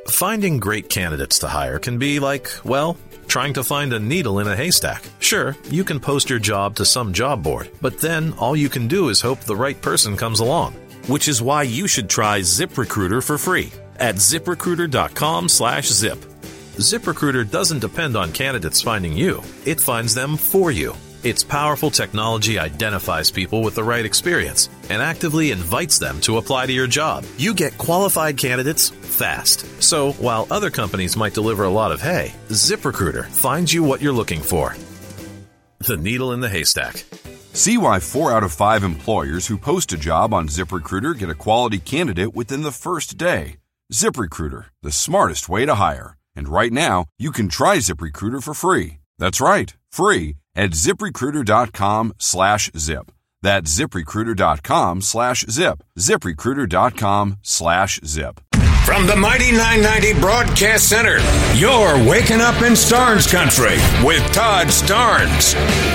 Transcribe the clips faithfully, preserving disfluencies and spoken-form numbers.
Finding great candidates to hire can be like, well, trying to find a needle in a haystack. Sure, you can post your job to some job board, but then all you can do is hope the right person comes along. Which is why you should try ZipRecruiter for free at ZipRecruiter.com slash zip. ZipRecruiter doesn't depend on candidates finding you. It finds them for you. Its powerful technology identifies people with the right experience and actively invites them to apply to your job. You get qualified candidates fast. So while other companies might deliver a lot of hay, ZipRecruiter finds you what you're looking for. The needle in the haystack. See why four out of five employers who post a job on ZipRecruiter get a quality candidate within the first day. ZipRecruiter, the smartest way to hire. And right now, you can try ZipRecruiter for free. That's right, free at ZipRecruiter.com slash zip. That's ZipRecruiter.com slash zip. ZipRecruiter.com slash zip. From the mighty nine ninety Broadcast Center, you're waking up in Starnes Country with Todd Starnes.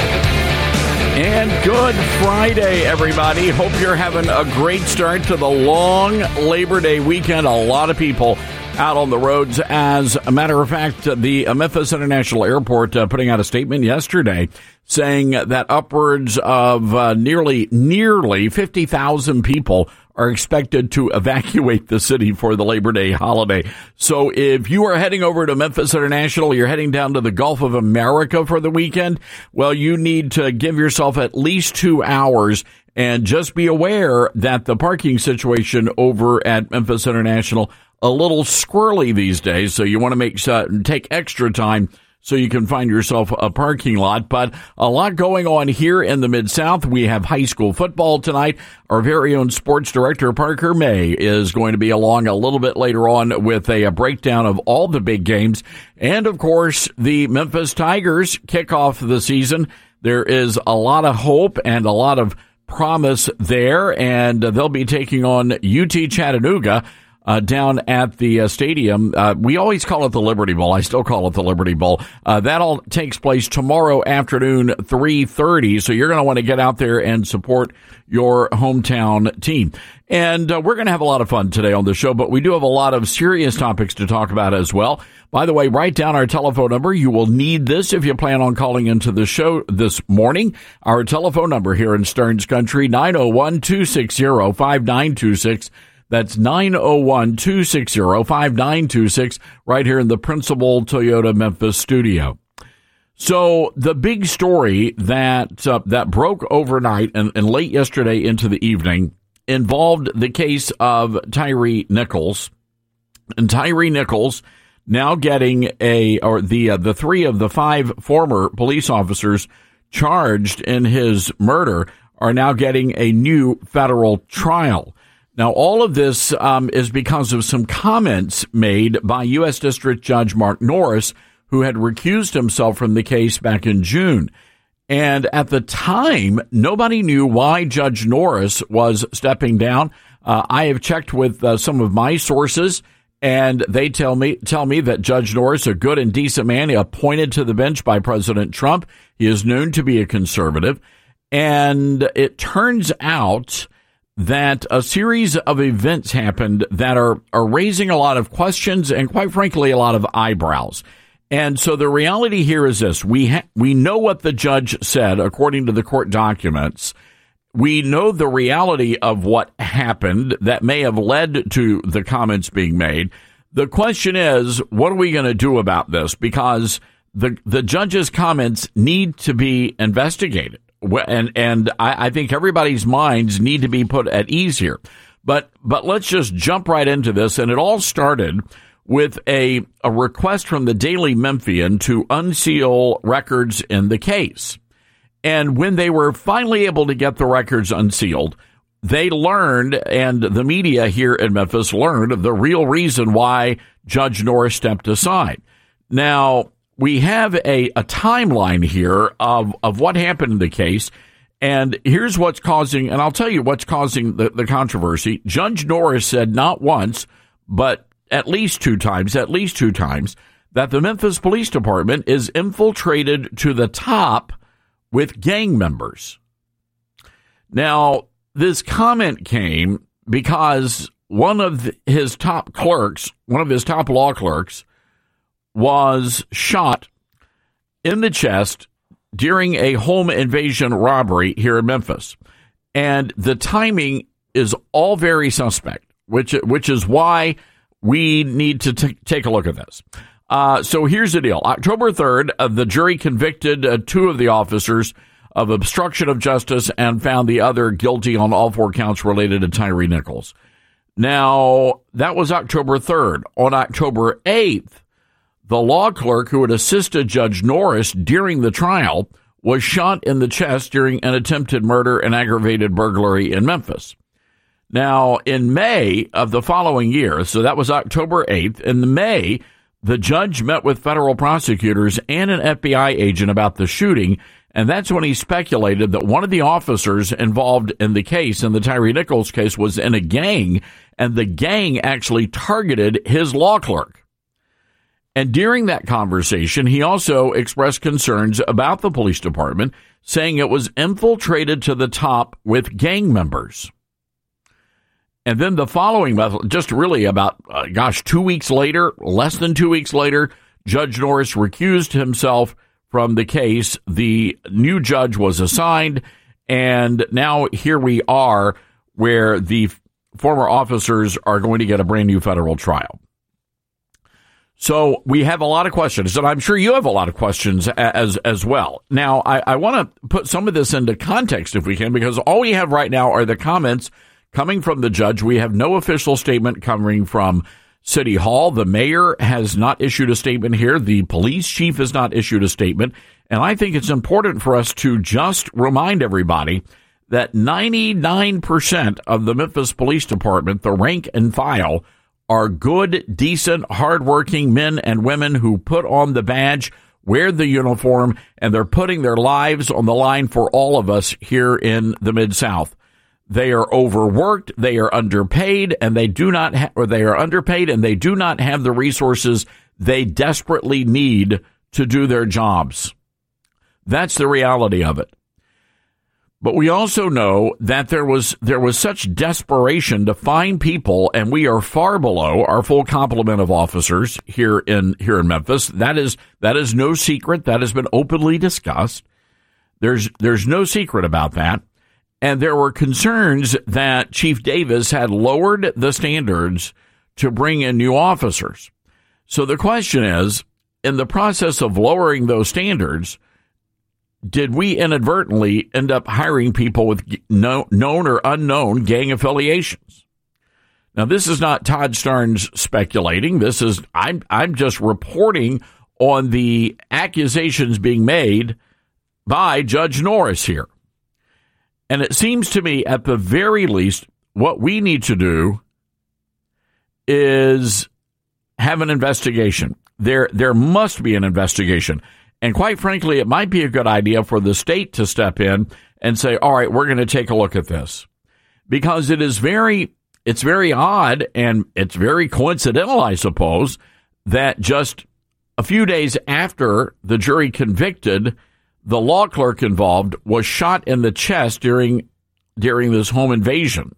And good Friday, everybody. Hope you're having a great start to the long Labor Day weekend. A lot of people out on the roads. As a matter of fact, the Memphis International Airport uh, putting out a statement yesterday saying that upwards of uh, nearly, nearly fifty thousand people are expected to evacuate the city for the Labor Day holiday. So if you are heading over to Memphis International, you're heading down to the Gulf of America for the weekend, well, you need to give yourself at least two hours and just be aware that the parking situation over at Memphis International a little squirrely these days. So you want to make uh, take extra time so you can find yourself a parking lot. But a lot going on here in the Mid-South. We have high school football tonight. Our very own sports director, Parker May, is going to be along a little bit later on with a, a breakdown of all the big games. And, of course, the Memphis Tigers kick off the season. There is a lot of hope and a lot of promise there, and they'll be taking on U T Chattanooga Uh, down at the uh, stadium. Uh, we always call it the Liberty Bowl. I still call it the Liberty Bowl. Uh, that all takes place tomorrow afternoon, three thirty. So you're going to want to get out there and support your hometown team. And uh, we're going to have a lot of fun today on the show, but we do have a lot of serious topics to talk about as well. By the way, write down our telephone number. You will need this if you plan on calling into the show this morning. Our telephone number here in Starnes Country, nine oh one, two six zero, five nine two six. That's nine oh one, two six zero, five nine two six, right here in the Principal Toyota Memphis studio. So the big story that uh, that broke overnight and, and late yesterday into the evening involved the case of Tyre Nichols. And Tyre Nichols now getting a, or the, uh, the three of the five former police officers charged in his murder are now getting a new federal trial. Now, all of this um, is because of some comments made by U S District Judge Mark Norris, who had recused himself from the case back in June. And at the time, nobody knew why Judge Norris was stepping down. Uh, I have checked with uh, some of my sources, and they tell me tell me that Judge Norris, a good and decent man, appointed to the bench by President Trump. He is known to be a conservative. And it turns out that a series of events happened that are, are raising a lot of questions and, quite frankly, a lot of eyebrows. And so the reality here is this. We ha- we know what the judge said, according to the court documents. We know the reality of what happened that may have led to the comments being made. The question is, what are we going to do about this? Because the the judge's comments need to be investigated. And and I, I think everybody's minds need to be put at ease here. But but let's just jump right into this. And it all started with a, a request from the Daily Memphian to unseal records in the case. And when they were finally able to get the records unsealed, they learned, and the media here in Memphis learned, the real reason why Judge Norris stepped aside. Now, we have a, a timeline here of, of what happened in the case, and here's what's causing, and I'll tell you what's causing the, the controversy. Judge Norris said not once, but at least two times, at least two times, that the Memphis Police Department is infiltrated to the top with gang members. Now, this comment came because one of his top clerks, one of his top law clerks, was shot in the chest during a home invasion robbery here in Memphis. And the timing is all very suspect, which which is why we need to t- take a look at this. Uh, so here's the deal. October third, uh, the jury convicted uh, two of the officers of obstruction of justice and found the other guilty on all four counts related to Tyre Nichols. Now, that was October third. On October eighth, the law clerk who had assisted Judge Norris during the trial was shot in the chest during an attempted murder and aggravated burglary in Memphis. Now, in May of the following year, so that was October eighth, in May, the judge met with federal prosecutors and an F B I agent about the shooting, and that's when he speculated that one of the officers involved in the case, in the Tyre Nichols case, was in a gang, and the gang actually targeted his law clerk. And during that conversation, he also expressed concerns about the police department, saying it was infiltrated to the top with gang members. And then the following month, just really about, uh, gosh, two weeks later, less than two weeks later, Judge Norris recused himself from the case. The new judge was assigned, and now here we are where the former officers are going to get a brand new federal trial. So we have a lot of questions, and I'm sure you have a lot of questions as as well. Now, I, I want to put some of this into context if we can, because all we have right now are the comments coming from the judge. We have no official statement coming from City Hall. The mayor has not issued a statement here. The police chief has not issued a statement. And I think it's important for us to just remind everybody that ninety-nine percent of the Memphis Police Department, the rank and file, are good, decent, hardworking men and women who put on the badge, wear the uniform, and they're putting their lives on the line for all of us here in the Mid-South. They are overworked, they are underpaid, and they do not ha- or they are underpaid and they do not have the resources they desperately need to do their jobs. That's the reality of it. But we also know that there was there was such desperation to find people, and we are far below our full complement of officers here in here in Memphis. That is that is no secret. That has been openly discussed. There's there's no secret about that. And there were concerns that Chief Davis had lowered the standards to bring in new officers. So the question is, in the process of lowering those standards, did we inadvertently end up hiring people with no, known or unknown gang affiliations? Now, this is not Todd Starnes speculating. This is I'm I'm just reporting on the accusations being made by Judge Norris here. And it seems to me, at the very least, what we need to do is have an investigation. There there must be an investigation. And quite frankly, it might be a good idea for the state to step in and say, all right, we're going to take a look at this. Because it is very, it's very odd, and it's very coincidental, I suppose, that just a few days after the jury convicted, the law clerk involved was shot in the chest during, during this home invasion.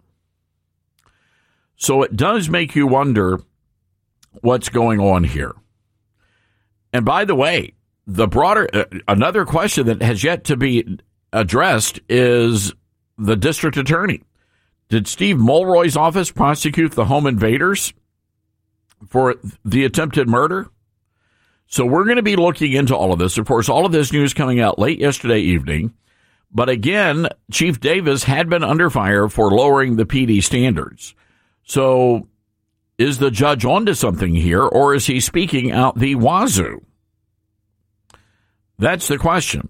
So it does make you wonder what's going on here. And by the way, The broader, uh, another question that has yet to be addressed is the district attorney. Did Steve Mulroy's office prosecute the home invaders for the attempted murder? So we're going to be looking into all of this. Of course, all of this news coming out late yesterday evening. But again, Chief Davis had been under fire for lowering the P D standards. So is the judge onto something here, or is he speaking out the wazoo? That's the question.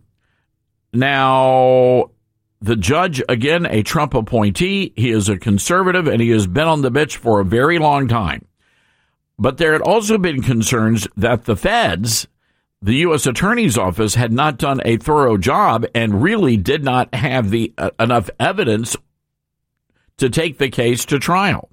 Now, the judge, again, a Trump appointee, he is a conservative, and he has been on the bench for a very long time. But there had also been concerns that the feds, the U S Attorney's Office, had not done a thorough job and really did not have the uh, enough evidence to take the case to trial.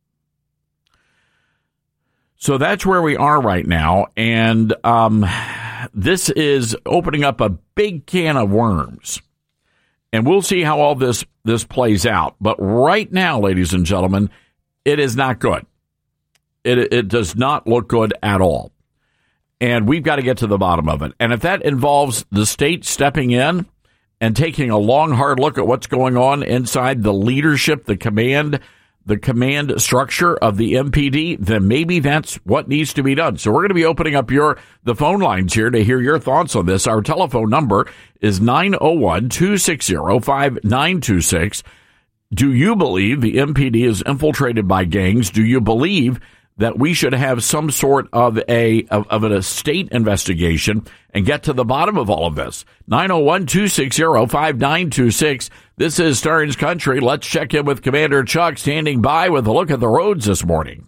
So that's where we are right now, and um this is opening up a big can of worms, and we'll see how all this, this plays out. But right now, ladies and gentlemen, It is not good. It it does not look good at all. And we've got to get to the bottom of it. And if that involves the state stepping in and taking a long, hard look at what's going on inside the leadership, the command, the command structure of the M P D, then maybe that's what needs to be done. So we're going to be opening up your the phone lines here to hear your thoughts on this. Our telephone number is nine oh one, two six zero, five nine two six. Do you believe the M P D is infiltrated by gangs? Do you believe that we should have some sort of a of, of a state investigation and get to the bottom of all of this? nine oh one, two six zero, five nine two six. This is Stearns Country. Let's check in with Commander Chuck, standing by with a look at the roads this morning.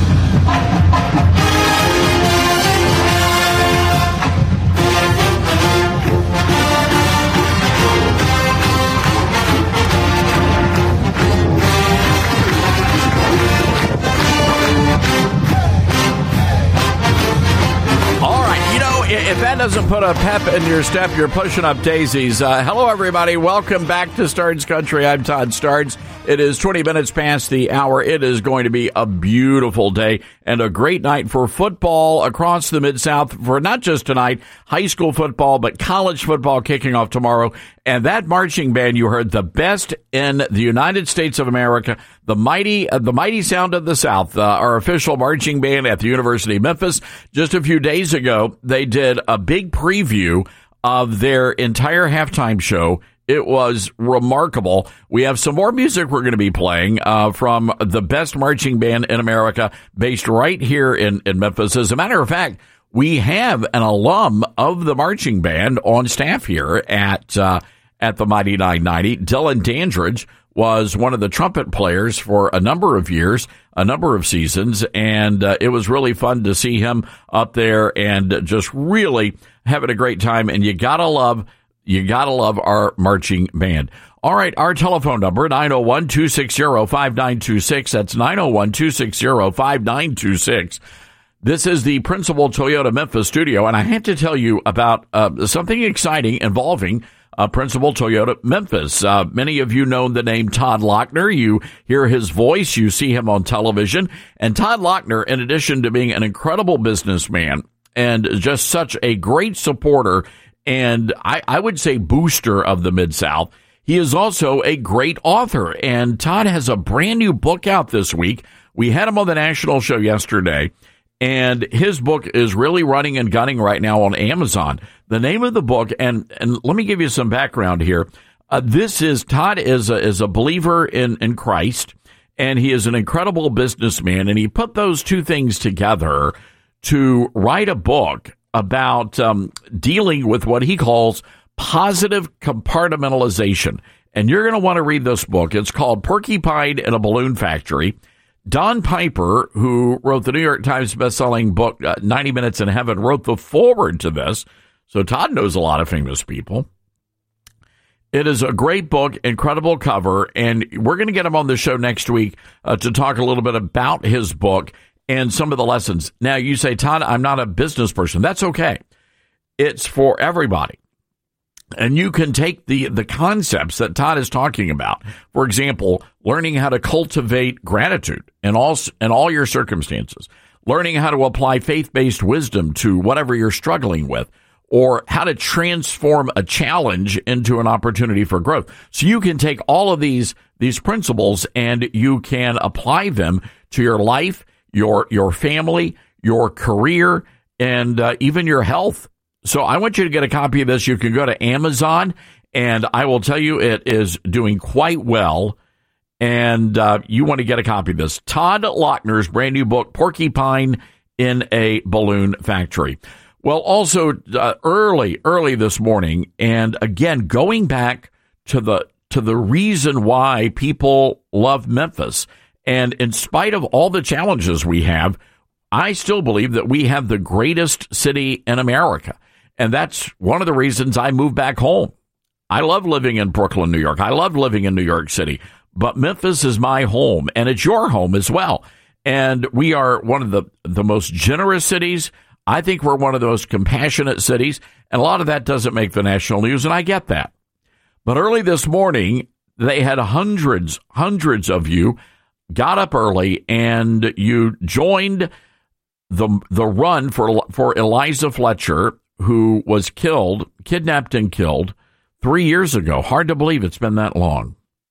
If that doesn't put a pep in your step, you're pushing up daisies. Uh, hello, everybody. Welcome back to Stearns Country. I'm Todd Stearns. It is twenty minutes past the hour. It is going to be a beautiful day and a great night for football across the Mid-South for not just tonight, high school football, but college football kicking off tomorrow. And that marching band you heard, the best in the United States of America, the mighty, uh, the mighty sound of the South, uh, our official marching band at the University of Memphis. Just a few days ago, they did a big preview of their entire halftime show. It was remarkable. We have some more music we're going to be playing uh, from the best marching band in America, based right here in, in Memphis. As a matter of fact, we have an alum of the marching band on staff here at uh, at the Mighty nine ninety. Dylan Dandridge was one of the trumpet players for a number of years, a number of seasons, and uh, it was really fun to see him up there and just really having a great time. And you gotta love You gotta love our marching band. All right, our telephone number, nine oh one, two six zero, five nine two six. That's nine oh one, two six zero, five nine two six. This is the Principal Toyota Memphis studio, and I have to tell you about uh, something exciting involving uh, Principal Toyota Memphis. Uh, many of you know the name Todd Lochner. You hear his voice, you see him on television. And Todd Lochner, in addition to being an incredible businessman and just such a great supporter and I, I would say booster of the Mid-South, he is also a great author. And Todd has a brand new book out this week. We had him on the national show yesterday, and his book is really running and gunning right now on Amazon. The name of the book, and, and let me give you some background here. Uh, this is, Todd is a, is a believer in, in Christ, and he is an incredible businessman, and he put those two things together to write a book about um, dealing with what he calls positive compartmentalization. And you're going to want to read this book. It's called Porcupine in a Balloon Factory. Don Piper, who wrote the New York Times bestselling book, uh, ninety minutes in Heaven, wrote the foreword to this. So Todd knows a lot of famous people. It is a great book, incredible cover, and we're going to get him on the show next week uh, to talk a little bit about his book and some of the lessons. Now, you say, Todd, I'm not a business person. That's okay. It's for everybody. And you can take the, the concepts that Todd is talking about. For example, learning how to cultivate gratitude in all, in all your circumstances, learning how to apply faith-based wisdom to whatever you're struggling with, or how to transform a challenge into an opportunity for growth. So you can take all of these, these principles and you can apply them to your life, your your family, your career, and uh, even your health. So I want you to get a copy of this. You can go to Amazon, and I will tell you it is doing quite well, and uh, you want to get a copy of this. Todd Lochner's brand new book, Porcupine in a Balloon Factory. Well, also uh, early, early this morning, and again, going back to the to the reason why people love Memphis. And in spite of all the challenges we have, I still believe that we have the greatest city in America. And that's one of the reasons I moved back home. I love living in Brooklyn, New York. I love living in New York City. But Memphis is my home, and it's your home as well. And we are one of the, the most generous cities. I think we're one of the most compassionate cities. And a lot of that doesn't make the national news, and I get that. But early this morning, they had hundreds, hundreds of you got up early and you joined the the run for for Eliza Fletcher, who was killed, kidnapped and killed three years ago. Hard to believe it's been that long.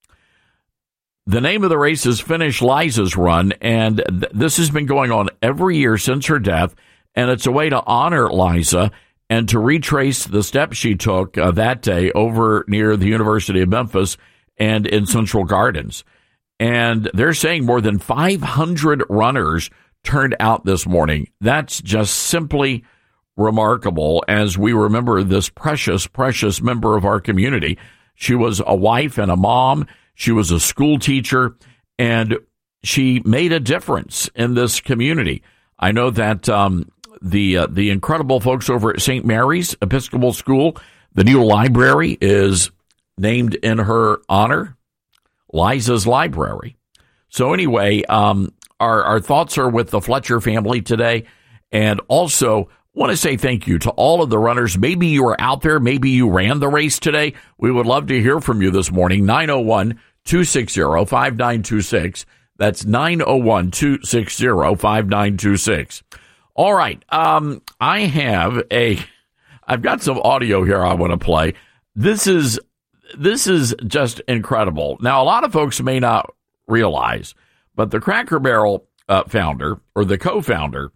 The name of the race is Finish Liza's Run, and th- this has been going on every year since her death, and it's a way to honor Liza and to retrace the steps she took uh, that day over near the University of Memphis and in Central Gardens. And they're saying more than five hundred runners turned out this morning. That's just simply remarkable as we remember this precious, precious member of our community. She was a wife and a mom. She was a school teacher, and she made a difference in this community. I know that um, the uh, the incredible folks over at Saint Mary's Episcopal School, the new library is named in her honor, Liza's Library. So anyway, um, our, our thoughts are with the Fletcher family today, and also want to say thank you to all of the runners. Maybe you were out there. Maybe you ran the race today. We would love to hear from you this morning. nine oh one, two six zero, five nine two six. That's nine oh one, two six zero, five nine two six. All right. Um, I have a, I've got some audio here I want to play. This is, this is just incredible. Now, a lot of folks may not realize, but the Cracker Barrel uh, founder or the co-founder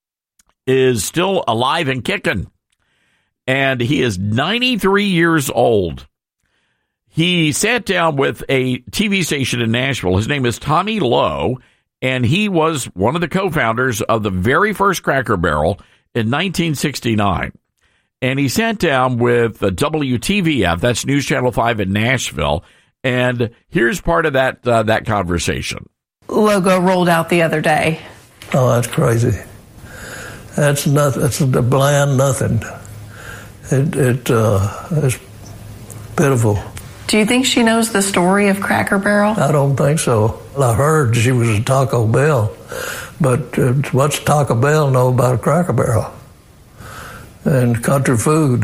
is still alive and kicking, and he is ninety-three years old. He sat down with a T V station in Nashville. His name is Tommy Lowe, and he was one of the co-founders of the very first Cracker Barrel in nineteen sixty-nine. And he sat down with the W T V F, that's News Channel five in Nashville, and here's part of that uh, that conversation. Logo rolled out the other day. Oh, that's crazy. That's nothing. That's a bland nothing. It it uh, it's pitiful. Do you think she knows the story of Cracker Barrel? I don't think so. I heard she was a Taco Bell, but uh, what's Taco Bell know about a Cracker Barrel and country food?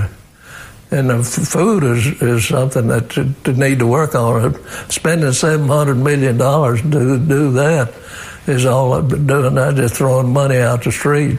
And the f- food is, is something that they need to work on. Spending seven hundred million dollars to do that is all I've been doing. I'm just throwing money out the street.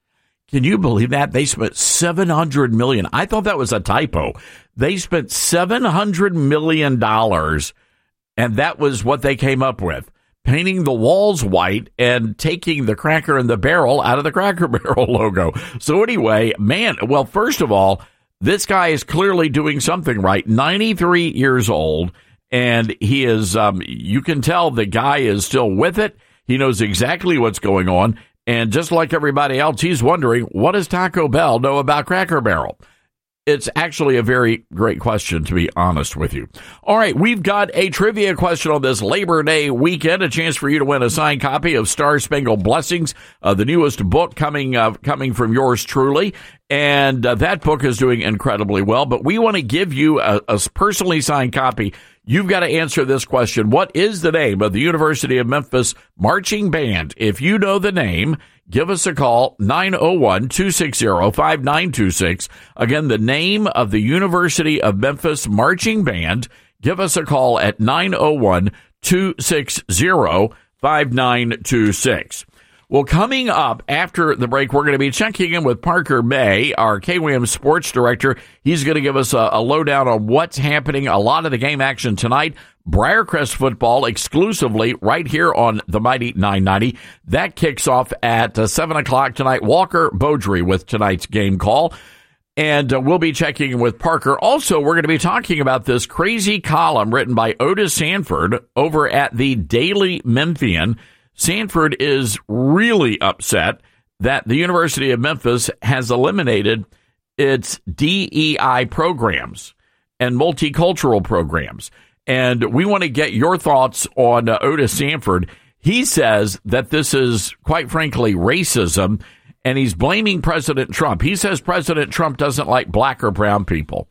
Can you believe that? They spent seven hundred million dollars. I thought that was a typo. They spent seven hundred million dollars, and that was what they came up with. Painting the walls white and taking the Cracker and the Barrel out of the Cracker Barrel logo. So anyway, man, well, first of all, this guy is clearly doing something right. ninety-three years old, and he is, um, you can tell the guy is still with it. He knows exactly what's going on. And just like everybody else, he's wondering, what does Taco Bell know about Cracker Barrel? It's actually a very great question, to be honest with you. All right, we've got a trivia question on this Labor Day weekend, a chance for you to win a signed copy of Star Spangled Blessings, uh, the newest book coming uh, coming from yours truly. And uh, that book is doing incredibly well, but we want to give you a, a personally signed copy. You've got to answer this question. What is the name of the University of Memphis Marching Band? If you know the name, give us a call, nine oh one, two six zero, five nine two six. Again, the name of the University of Memphis Marching Band. Give us a call at nine oh one, two six zero, five nine two six. Well, coming up after the break, we're going to be checking in with Parker May, our K W M sports director. He's going to give us a, a lowdown on what's happening, a lot of the game action tonight. Briarcrest football exclusively right here on the Mighty nine ninety. That kicks off at uh, seven o'clock tonight. Walker Beaudry with tonight's game call. And uh, we'll be checking in with Parker. Also, we're going to be talking about this crazy column written by Otis Sanford over at the Daily Memphian. Sanford is really upset that the University of Memphis has eliminated its D E I programs and multicultural programs. And we want to get your thoughts on uh, Otis Sanford. He says that this is, quite frankly, racism, and he's blaming President Trump. He says President Trump doesn't like black or brown people.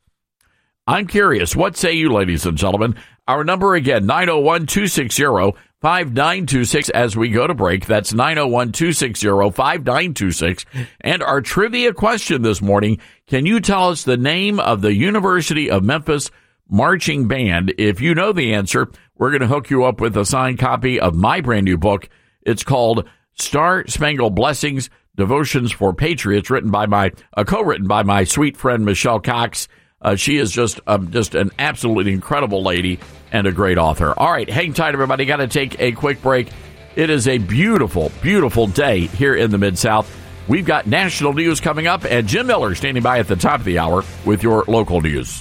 I'm curious. What say you, ladies and gentlemen? Our number again, nine oh one, two six zero, five nine two six as we go to break. That's nine oh one, two six zero, five nine two six. And our trivia question this morning, can you tell us the name of the University of Memphis marching band? If you know the answer, we're going to hook you up with a signed copy of my brand new book. It's called Star Spangled Blessings, Devotions for Patriots, written by my, uh, co-written by my sweet friend Michelle Cox. Uh, she is just um, just an absolutely incredible lady and a great author. All right, hang tight, everybody. Got to take a quick break. It is a beautiful, beautiful day here in the Mid-South. We've got national news coming up, and Jim Miller standing by at the top of the hour with your local news.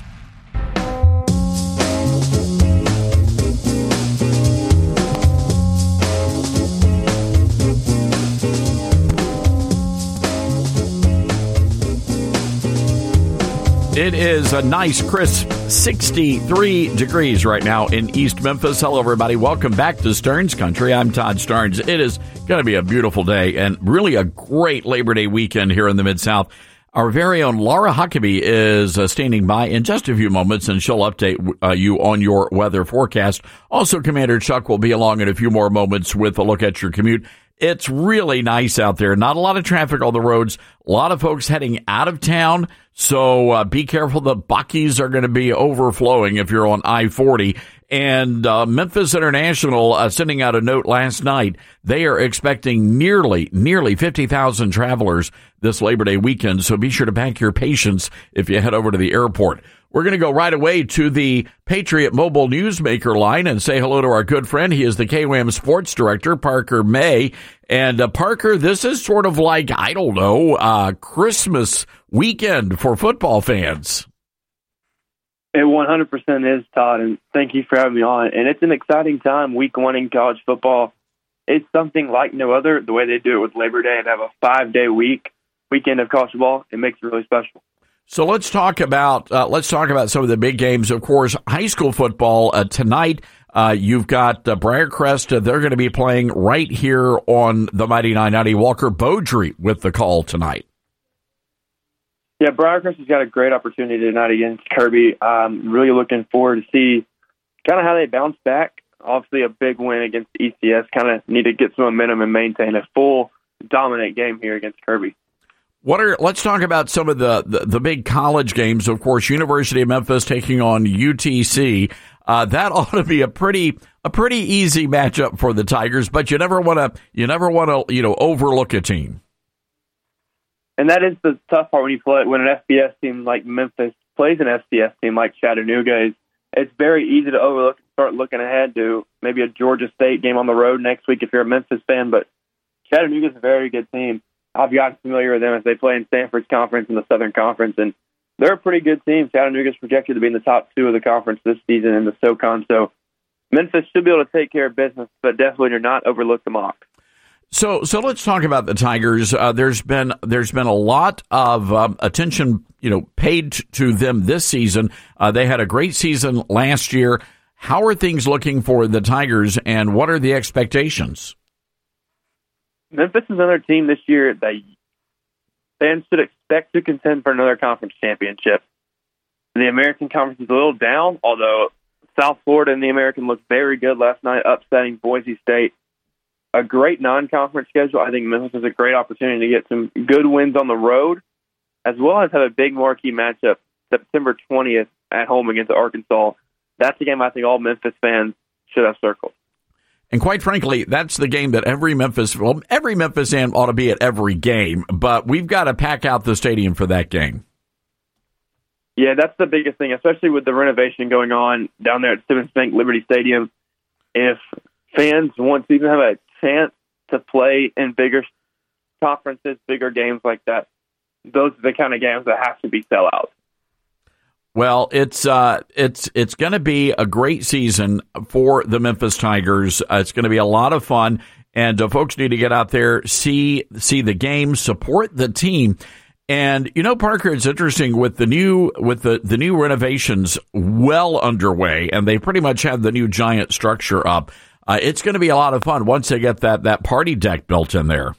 It is a nice, crisp sixty-three degrees right now in East Memphis. Hello, everybody. Welcome back to Stearns Country. I'm Todd Stearns. It is going to be a beautiful day and really a great Labor Day weekend here in the Mid-South. Our very own Laura Huckabee is uh, standing by in just a few moments, and she'll update uh, you on your weather forecast. Also, Commander Chuck will be along in a few more moments with a look at your commute. It's really nice out there. Not a lot of traffic on the roads. A lot of folks heading out of town. So uh, be careful. The Buc-ee's are going to be overflowing if you're on I forty. And uh, Memphis International uh, sending out a note last night. They are expecting nearly, nearly fifty thousand travelers this Labor Day weekend. So be sure to pack your patience if you head over to the airport. We're going to go right away to the Patriot Mobile Newsmaker line and say hello to our good friend. He is the K W A M Sports Director, Parker May. And uh, Parker, this is sort of like, I don't know, uh, Christmas weekend for football fans. It one hundred percent is, Todd, and thank you for having me on. And it's an exciting time, week one in college football. It's something like no other. The way they do it with Labor Day and have a five-day week, weekend of college football, it makes it really special. So let's talk about uh, let's talk about some of the big games. Of course, high school football uh, tonight. Uh, you've got uh, Briarcrest. Uh, they're going to be playing right here on the Mighty nine ninety. Walker Beaudry with the call tonight. Yeah, Briarcrest has got a great opportunity tonight against Kirby. I'm really looking forward to see kind of how they bounce back. Obviously, a big win against E C S. Kind of need to get some momentum and maintain a full dominant game here against Kirby. What are? Let's talk about some of the, the, the big college games. Of course, University of Memphis taking on U T C. Uh, that ought to be a pretty a pretty easy matchup for the Tigers. But you never want to you never want to you know overlook a team. And that is the tough part when you play when an F B S team like Memphis plays an F C S team like Chattanooga. It's very easy to overlook and start looking ahead to maybe a Georgia State game on the road next week if you're a Memphis fan. But Chattanooga is a very good team. I've gotten familiar with them as they play in Stanford's conference and the Southern Conference, and they're a pretty good team. Chattanooga is projected to be in the top two of the conference this season in the SoCon. So Memphis should be able to take care of business, but definitely do not overlook the Mocs. So, so let's talk about the Tigers. Uh, there's been there's been a lot of um, attention, you know, paid to them this season. Uh, they had a great season last year. How are things looking for the Tigers, and what are the expectations? Memphis is another team this year that fans should expect to contend for another conference championship. The American Conference is a little down, although South Florida and the American looked very good last night, upsetting Boise State. A great non-conference schedule. I think Memphis has a great opportunity to get some good wins on the road, as well as have a big marquee matchup September twentieth at home against Arkansas. That's a game I think all Memphis fans should have circled. And quite frankly, that's the game that every Memphis, well, every Memphis fan ought to be at every game, but we've got to pack out the stadium for that game. Yeah, that's the biggest thing, especially with the renovation going on down there at Stevens Bank Liberty Stadium. If fans want to even have a chance to play in bigger conferences, bigger games like that, those are the kind of games that have to be sellouts. Well, it's uh, it's it's going to be a great season for the Memphis Tigers. Uh, it's going to be a lot of fun, and uh, folks need to get out there, see see the game, support the team. And you know, Parker, it's interesting with the new with the, the new renovations well underway, and they pretty much have the new giant structure up. Uh, it's going to be a lot of fun once they get that that party deck built in there.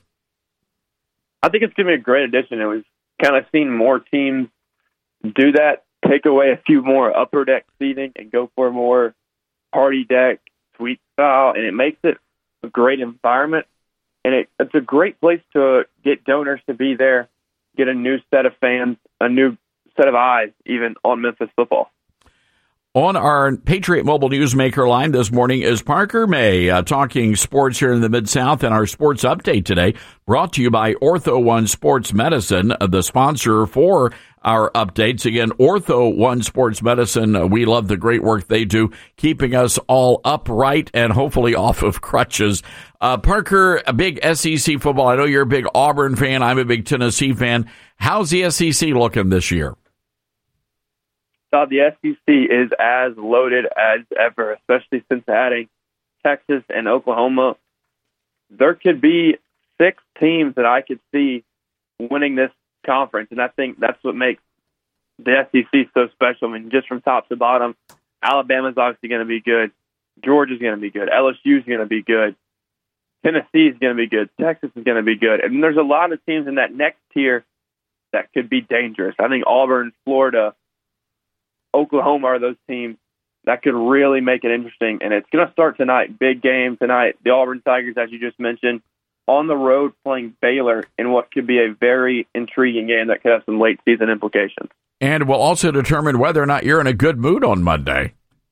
I think it's going to be a great addition. It was kind of seen more teams do that. Take away a few more upper deck seating and go for a more party deck, suite style, and it makes it a great environment. And it, it's a great place to get donors to be there, get a new set of fans, a new set of eyes, even on Memphis football. On our Patriot Mobile Newsmaker line this morning is Parker May, uh, talking sports here in the Mid-South, and our sports update today brought to you by Ortho One Sports Medicine, uh, the sponsor for our updates. Again, Ortho One Sports Medicine, uh, we love the great work they do, keeping us all upright and hopefully off of crutches. Uh, Parker, a big S E C football. I know you're a big Auburn fan. I'm a big Tennessee fan. How's the S E C looking this year? So the S E C is as loaded as ever, especially since adding Texas and Oklahoma. There could be six teams that I could see winning this conference, and I think that's what makes the S E C so special. I mean, just from top to bottom, Alabama's obviously going to be good. Georgia's going to be good. L S U's going to be good. Tennessee's going to be good. Texas is going to be good. And there's a lot of teams in that next tier that could be dangerous. I think Auburn, Florida, Oklahoma are those teams that could really make it interesting. And it's going to start tonight. Big game tonight. The Auburn Tigers, as you just mentioned, on the road playing Baylor in what could be a very intriguing game that could have some late season implications. And will also determine whether or not you're in a good mood on Monday.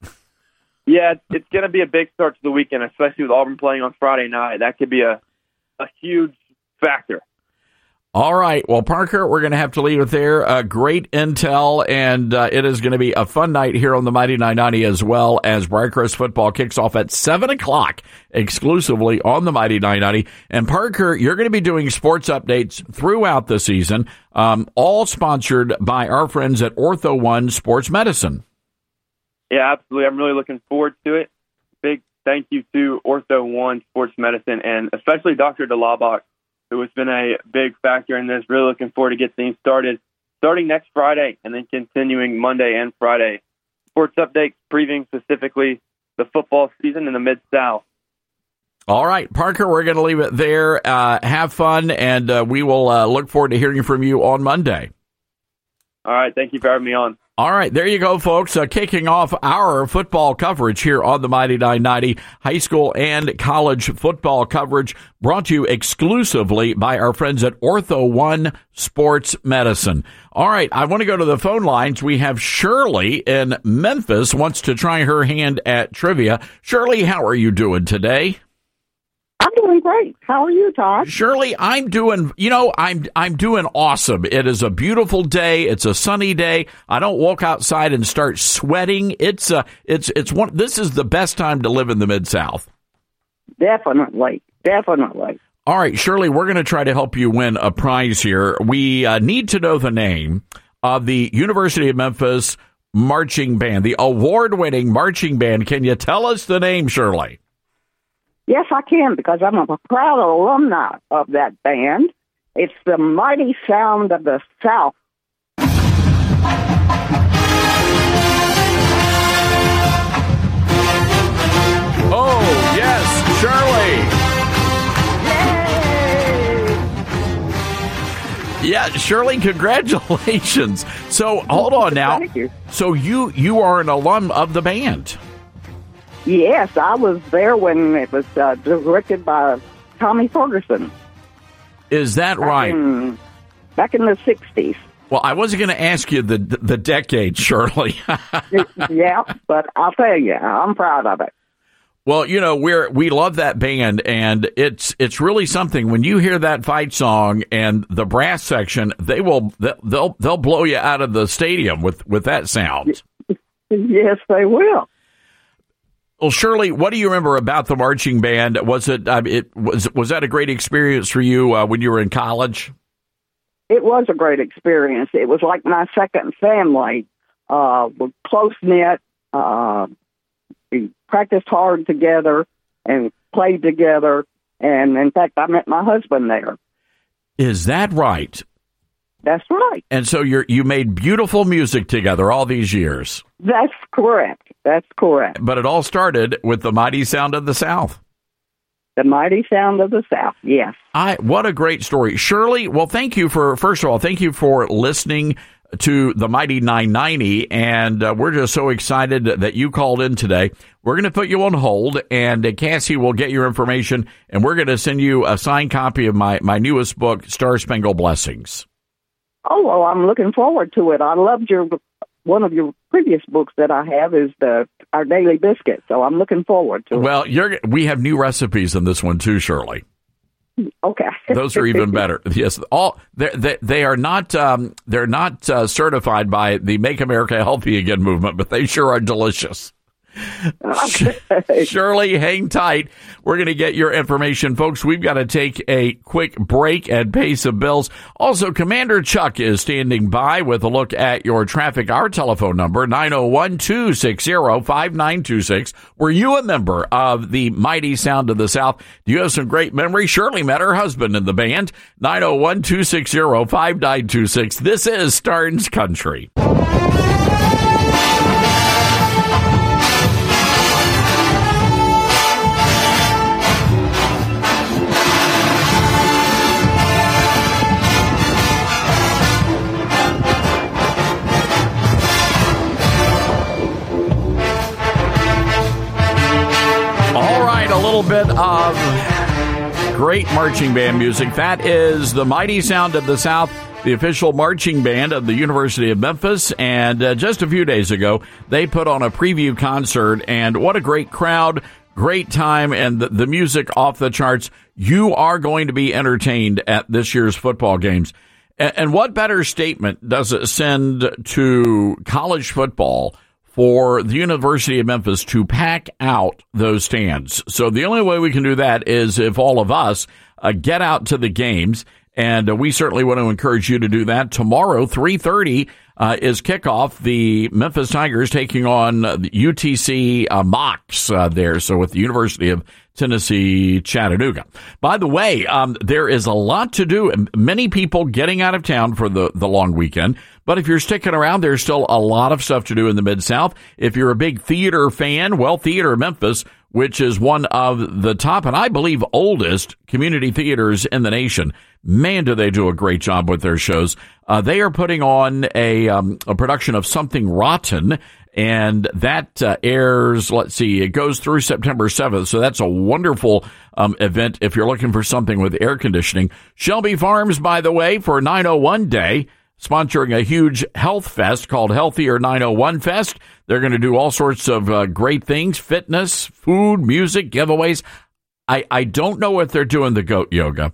Yeah, it's going to be a big start to the weekend, especially with Auburn playing on Friday night. That could be a, a huge factor. All right. Well, Parker, we're going to have to leave it there. Uh, great intel, and uh, it is going to be a fun night here on the Mighty nine ninety as well, as Briarcrest football kicks off at seven o'clock exclusively on the Mighty nine ninety. And Parker, you're going to be doing sports updates throughout the season, um, all sponsored by our friends at Ortho One Sports Medicine. Yeah, absolutely. I'm really looking forward to it. Big thank you to Ortho One Sports Medicine, and especially Doctor DeLabach, who has been a big factor in this. Really looking forward to get things started, starting next Friday and then continuing Monday and Friday. Sports updates previewing specifically the football season in the Mid-South. All right, Parker, we're going to leave it there. Uh, have fun, and uh, we will uh, look forward to hearing from you on Monday. All right, thank you for having me on. All right, there you go, folks. Uh, kicking off our football coverage here on the Mighty nine ninety, high school and college football coverage brought to you exclusively by our friends at Ortho One Sports Medicine. All right, I want to go to the phone lines. We have Shirley in Memphis wants to try her hand at trivia. Shirley, how are you doing today? I'm doing great. How are you, Todd? Shirley, I'm doing, you know, I'm I'm doing awesome. It is a beautiful day. It's a sunny day. I don't walk outside and start sweating. It's uh, it's it's one. This is the best time to live in the Mid-South. Definitely, definitely. All right, Shirley, we're going to try to help you win a prize here. We uh, need to know the name of the University of Memphis marching band, the award-winning marching band. Can you tell us the name, Shirley? Yes, I can, because I'm a proud alumni of that band. It's the Mighty Sound of the South. Oh, yes, Shirley. Yay! Yeah, Shirley, congratulations. So, hold on now. Thank you. So, you, you are an alum of the band. Yes, I was there when it was uh, directed by Tommy Ferguson. Is that back right? In, back in the sixties. Well, I wasn't going to ask you the the decade, Shirley. Yeah, but I'll tell you, I'm proud of it. Well, you know, we're we love that band, and it's it's really something. When you hear that fight song and the brass section, they will they'll they'll blow you out of the stadium with, with that sound. Yes, they will. Well, Shirley, what do you remember about the marching band? Was it, uh, it was was that a great experience for you uh, when you were in college? It was a great experience. It was like my second family. Uh, we're close knit. Uh, we practiced hard together and played together. And in fact, I met my husband there. Is that right? That's right. And so you you made beautiful music together all these years. That's correct. That's correct. But it all started with the Mighty Sound of the South. The Mighty Sound of the South, yes. I what a great story. Shirley, well, thank you for, first of all, thank you for listening to the Mighty nine ninety, and uh, we're just so excited that you called in today. We're going to put you on hold, and uh, Cassie will get your information, and we're going to send you a signed copy of my, my newest book, Star Spangled Blessings. Oh, well, I'm looking forward to it. I loved your one of your previous books that I have is the Our Daily Biscuit. So I'm looking forward to it. Well, you're, we have new recipes in this one too, Shirley. Okay. Those are even better. Yes, all they they are not um, they're not uh, certified by the Make America Healthy Again movement, but they sure are delicious. Shirley, hang tight. We're going to get your information, folks. We've got to take a quick break and pay some bills. Also, Commander Chuck is standing by with a look at your traffic. Our telephone number, nine oh one, two six zero, five nine two six. Were you a member of the Mighty Sound of the South? Do you have some great memories? Shirley met her husband in the band. nine oh one, two six zero, five nine two six. This is Starnes Country. A little bit of great marching band music. That is the Mighty Sound of the South, the official marching band of the University of Memphis. And uh, just a few days ago, they put on a preview concert, and what a great crowd, great time, and the, the music off the charts. You are going to be entertained at this year's football games. And, and what better statement does it send to college football for the University of Memphis to pack out those stands? So the only way we can do that is if all of us uh, get out to the games, and uh, we certainly want to encourage you to do that. Tomorrow, three thirty uh, is kickoff. The Memphis Tigers taking on the U T C uh, Mocs uh, there, so with the University of Tennessee, Chattanooga. By the way, um, there is a lot to do. Many people getting out of town for the, the long weekend. But if you're sticking around, there's still a lot of stuff to do in the Mid-South. If you're a big theater fan, well, Theater Memphis, which is one of the top and I believe oldest community theaters in the nation, man, do they do a great job with their shows. Uh, they are putting on a, um, a production of Something Rotten, and that uh, airs, let's see, it goes through September seventh. So that's a wonderful um, event if you're looking for something with air conditioning. Shelby Farms, by the way, for nine oh one Day, sponsoring a huge health fest called Healthier nine oh one Fest. They're going to do all sorts of uh, great things, fitness, food, music, giveaways. I, I don't know if they're doing the goat yoga,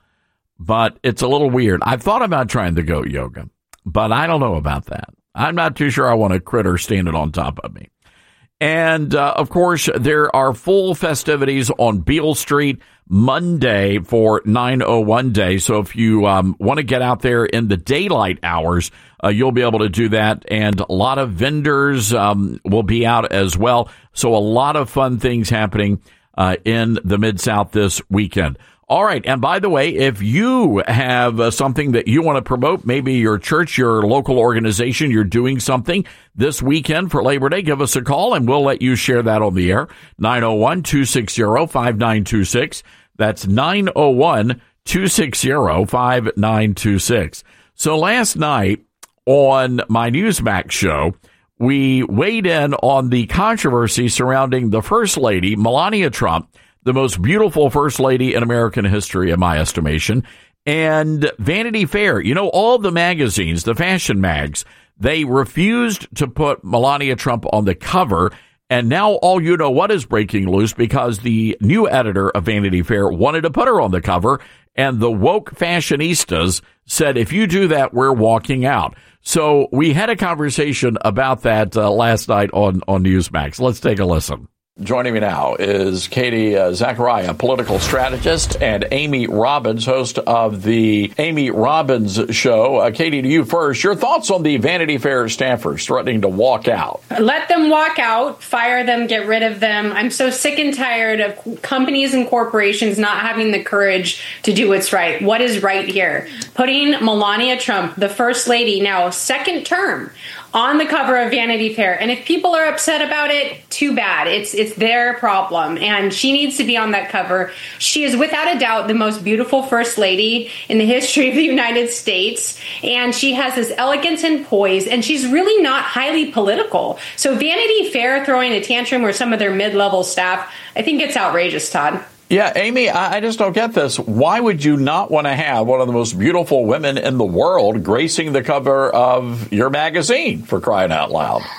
but it's a little weird. I've thought about trying the goat yoga, but I don't know about that. I'm not too sure I want a critter standing on top of me. And, uh, of course, there are full festivities on Beale Street Monday for nine oh one Day. So if you um, want to get out there in the daylight hours, uh, you'll be able to do that. And a lot of vendors um, will be out as well. So a lot of fun things happening uh, in the Mid-South this weekend. All right. And by the way, if you have uh, something that you want to promote, maybe your church, your local organization, you're doing something this weekend for Labor Day, give us a call and we'll let you share that on the air. nine oh one, two six zero, five nine two six. That's nine oh one, two six zero, five nine two six. So last night on my Newsmax show, we weighed in on the controversy surrounding the First Lady, Melania Trump, the most beautiful First Lady in American history, in my estimation, and Vanity Fair. You know, all the magazines, the fashion mags, they refused to put Melania Trump on the cover, and now all you know what is breaking loose because the new editor of Vanity Fair wanted to put her on the cover, and the woke fashionistas said, if you do that, we're walking out. So we had a conversation about that uh, last night on, on Newsmax. Let's take a listen. Joining me now is Katie uh, Zachariah, political strategist, and Amy Robbins, host of the Amy Robbins Show. Uh, Katie, to you first. Your thoughts on the Vanity Fair staffers threatening to walk out? Let them walk out, fire them, get rid of them. I'm so sick and tired of companies and corporations not having the courage to do what's right. What is right here? Putting Melania Trump, the First Lady, now second term, on the cover of Vanity Fair. And if people are upset about it, too bad. It's it's their problem. And she needs to be on that cover. She is without a doubt the most beautiful First Lady in the history of the United States. And she has this elegance and poise. And she's really not highly political. So Vanity Fair throwing a tantrum or some of their mid-level staff, I think it's outrageous, Todd. Yeah, Amy, I just don't get this. Why would you not want to have one of the most beautiful women in the world gracing the cover of your magazine, for crying out loud?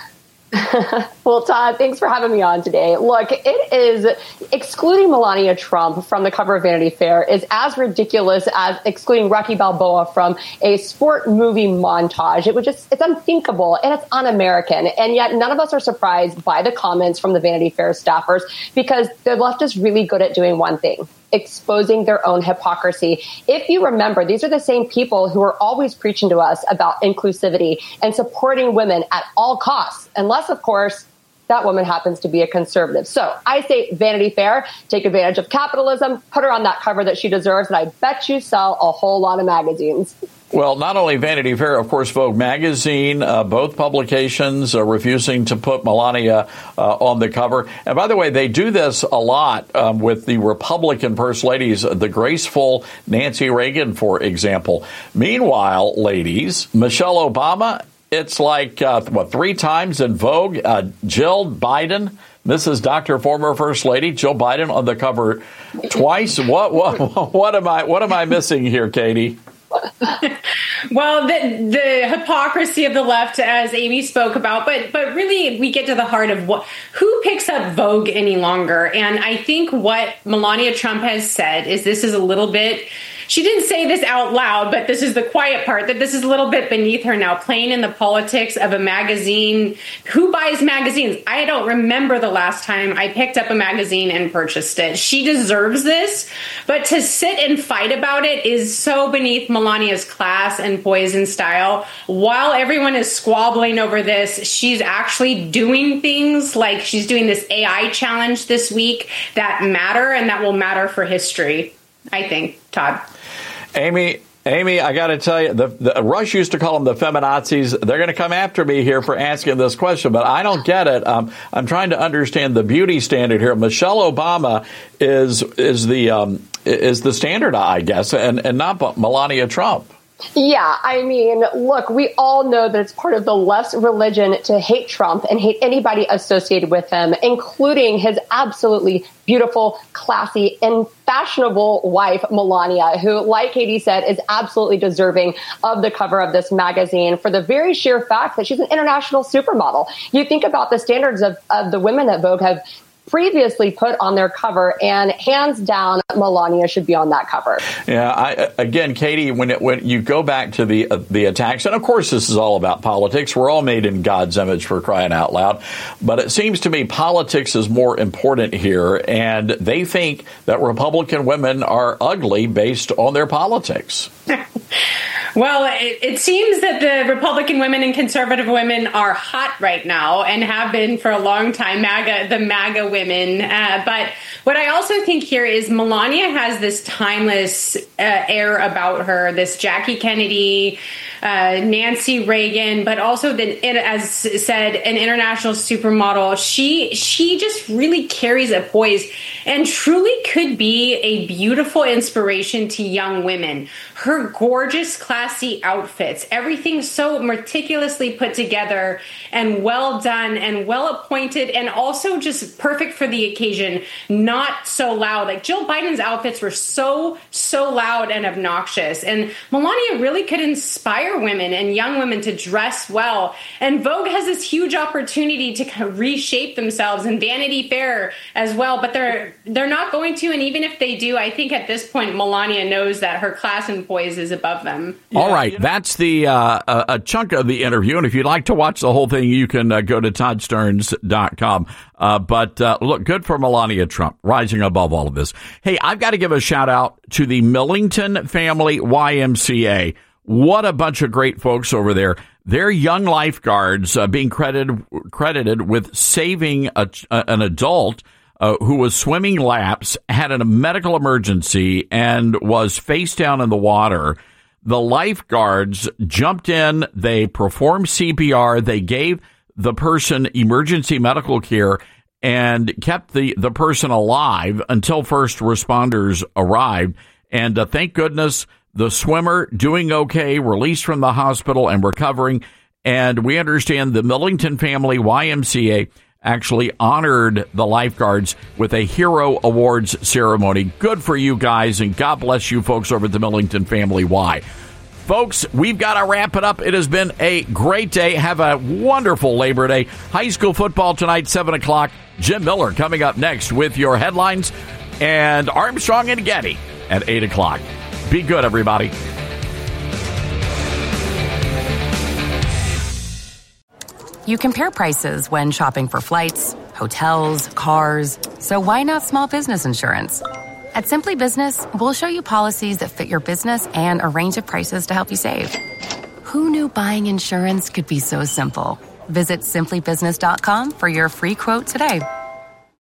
Well, Todd, thanks for having me on today. Look, it is excluding Melania Trump from the cover of Vanity Fair is as ridiculous as excluding Rocky Balboa from a sport movie montage. It was just, it's unthinkable and it's un-American. And yet none of us are surprised by the comments from the Vanity Fair staffers because the left is really good at doing one thing: exposing their own hypocrisy. If you remember, these are the same people who are always preaching to us about inclusivity and supporting women at all costs, unless, of course, that woman happens to be a conservative. So I say Vanity Fair, take advantage of capitalism, put her on that cover that she deserves, and I bet you sell a whole lot of magazines. Well, not only Vanity Fair, of course, Vogue magazine, uh, both publications are refusing to put Melania uh, on the cover. And by the way, they do this a lot um, with the Republican first ladies, the graceful Nancy Reagan, for example. Meanwhile, ladies, Michelle Obama, it's like, uh, what, three times in Vogue? Uh, Jill Biden, Missus Doctor Former First Lady, Jill Biden on the cover twice. What, what, what am I, what am I missing here, Katie? Well, the the hypocrisy of the left, as Amy spoke about, but but really we get to the heart of what who picks up Vogue any longer. And I think what Melania Trump has said is this is a little bit. She didn't say this out loud, but this is the quiet part, that this is a little bit beneath her now, playing in the politics of a magazine. Who buys magazines? I don't remember the last time I picked up a magazine and purchased it. She deserves this, but to sit and fight about it is so beneath Melania's class and poise and style. While everyone is squabbling over this, she's actually doing things like she's doing this A I challenge this week that matter and that will matter for history, I think, Todd. Amy, Amy, I got to tell you, the, the Rush used to call them the feminazis. They're going to come after me here for asking this question, but I don't get it. Um, I'm trying to understand the beauty standard here. Michelle Obama is is the um, is the standard, I guess, and, and not Melania Trump. Yeah, I mean, look, we all know that it's part of the left's religion to hate Trump and hate anybody associated with him, including his absolutely beautiful, classy, and fashionable wife, Melania, who, like Katie said, is absolutely deserving of the cover of this magazine for the very sheer fact that she's an international supermodel. You think about the standards of, of the women that Vogue have previously put on their cover, and hands down, Melania should be on that cover. Yeah, I, again, Katie, when it, when you go back to the uh, the attacks, and of course this is all about politics. We're all made in God's image, for crying out loud. But it seems to me politics is more important here, and they think that Republican women are ugly based on their politics. Well, it, it seems that the Republican women and conservative women are hot right now and have been for a long time, MAGA, the MAGA women. Uh, but what I also think here is Melania has this timeless uh, air about her, this Jackie Kennedy, uh, Nancy Reagan, but also, the, as said, an international supermodel. She, she just really carries a poise and truly could be a beautiful inspiration to young women. Her gorgeous, classy outfits, everything so meticulously put together and well done and well appointed and also just perfect for the occasion, not so loud. Like Jill Biden's outfits were so, so loud and obnoxious. And Melania really could inspire women and young women to dress well. And Vogue has this huge opportunity to kind of reshape themselves, and Vanity Fair as well. But they're they're not going to. And even if they do, I think at this point, Melania knows that her class and poise is above them. All right. That's the uh, a, a chunk of the interview. And if you'd like to watch the whole thing, you can uh, go to todd stearns dot com. Uh, but uh, look, good for Melania Trump, rising above all of this. Hey, I've got to give a shout out to the Millington Family Y M C A. What a bunch of great folks over there. They're young lifeguards uh, being credited credited with saving a, uh, an adult Uh, who was swimming laps, had a medical emergency, and was face down in the water. The lifeguards jumped in. They performed C P R. They gave the person emergency medical care and kept the, the person alive until first responders arrived. And uh, thank goodness the swimmer doing okay, released from the hospital and recovering. And we understand the Millington Family Y M C A actually honored the lifeguards with a Hero Awards ceremony. Good for you guys, and God bless you folks over at the Millington Family Y. Folks, we've got to wrap it up. It has been a great day. Have a wonderful Labor Day. High school football tonight, seven o'clock. Jim Miller coming up next with your headlines. And Armstrong and Getty at eight o'clock. Be good, everybody. You compare prices when shopping for flights, hotels, cars. So why not small business insurance? At Simply Business, we'll show you policies that fit your business and a range of prices to help you save. Who knew buying insurance could be so simple? Visit simply business dot com for your free quote today.